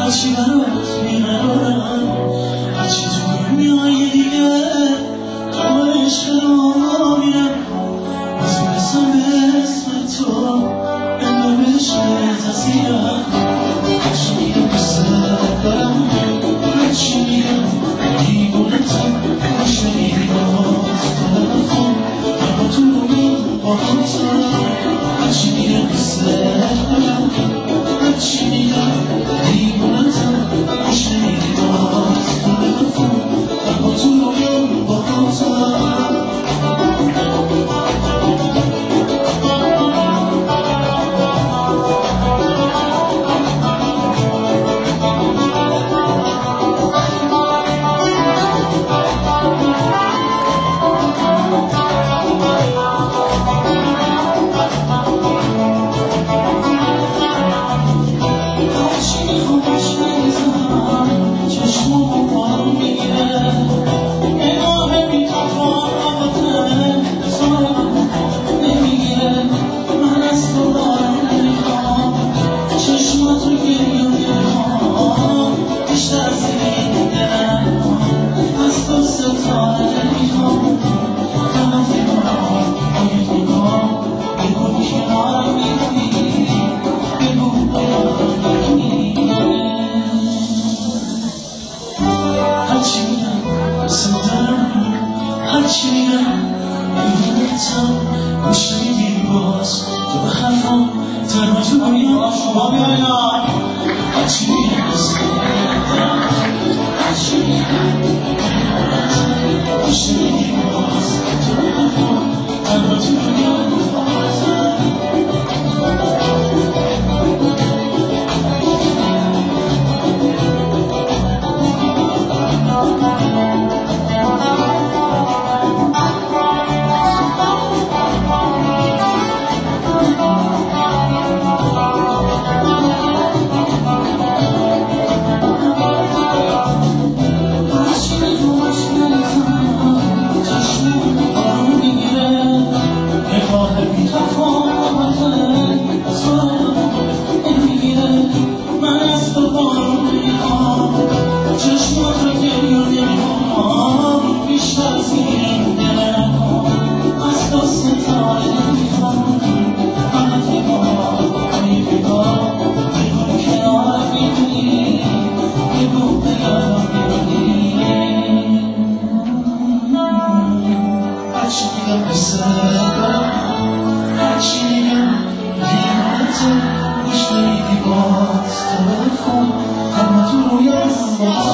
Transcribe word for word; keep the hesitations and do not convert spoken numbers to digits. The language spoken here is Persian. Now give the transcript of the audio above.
هرچی برات میبرم، هرچی تو دنیای دیگه تو عشق رو میرم، باز میرسم به اسم تو انگار به عشق تزیرم. هرچی میگم دوست دارم، هرچی میگم دیوونتم، خوش نمیری باز تلفن من با تو رویم با همسر. هرچی میگم دوست دارم، هرچی میگم دیوونتم، خوش نمیری باز تلفن من با تو رویم با همسر. هرچی میگم میدونتم گوش نمیدی باز تو به حرفم تنها تو باید شما بیایم. هرچی میگم هرچی میگم گوش نمیدی باز تو به حرفم تنها تو باید I'm